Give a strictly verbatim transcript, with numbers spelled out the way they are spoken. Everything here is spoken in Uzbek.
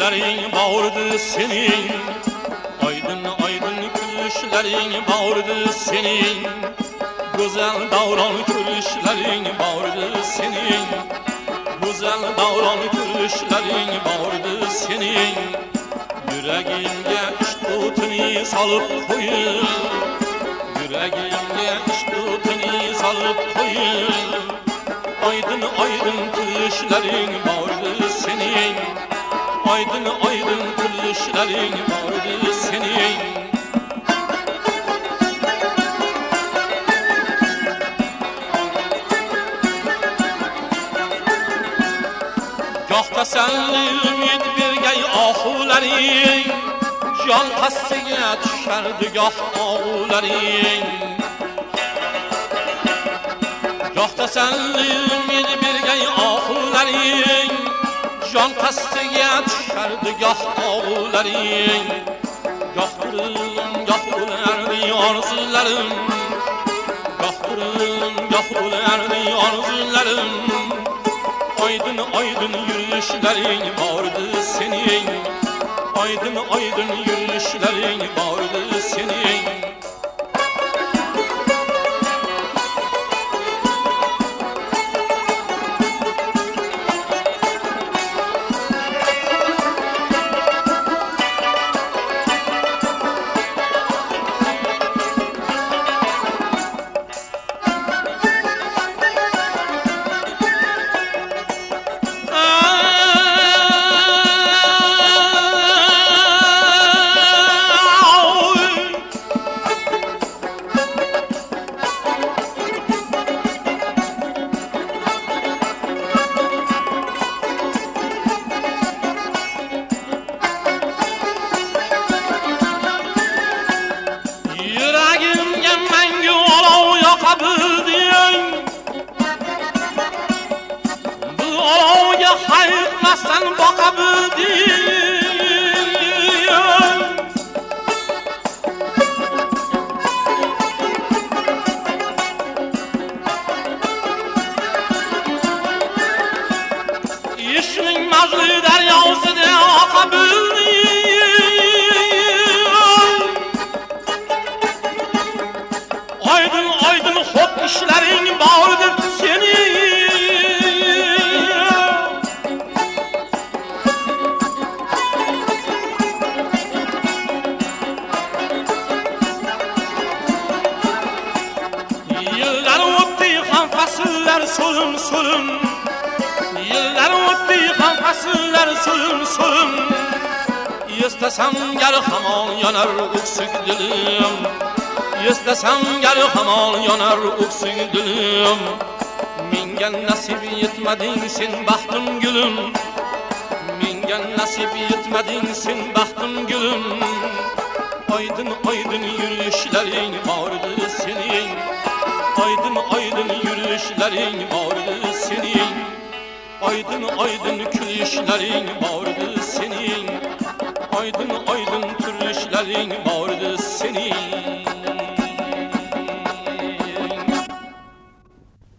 gülüşlerin bağırdı senin. Aydın aydın gülüşlerin bağırdı senin. Güzel davran gülüşlerin bağırdı senin. Güzel davran gülüşlerin bağırdı senin. Yüreğimde iş tutunu salıp koyun. Yüreğimde iş tutunu salıp koyun. Aydın aydın gülüşlerin bağırdı senin. Aydın aydın gülüşlerin bağırdı senin. Gah təsəlli ümid birgəy ahulərin. Can xəstəyə düşərdi gah ağulərin. Gah təsəlli ümid birgəy ahulərin. Can xəstəyə düşərdi gah ağulərin. Gah qırılım, gah ölərdi arzularım. Gah qırılım, gah ölərdi arzularım. Aydın aydın yürüyüşlerin vardı senin. Aydın aydın yürüyüşlerin vardı senin. Hayırlasın bakabildin. İşin mazlı deryası da akabildin. Aydın aydın hop işlerin bağırdı senin. Fasıller solun solun. Yıllar öttü kan fasıller solun solun. İstesem gel hamal yanar öksük dilim. İstesem gel hamal yanar öksük dilim. Minge nasip yetmedin sen bahtım gülüm. Minge nasip yetmedin sen bahtım gülüm. Aydın aydın yürüyüşlerin vardı senin. Aydın aydın yürüyüşlerin vardı senin. Aydın aydın külüşlerin vardı senin. Aydın aydın türüşlerin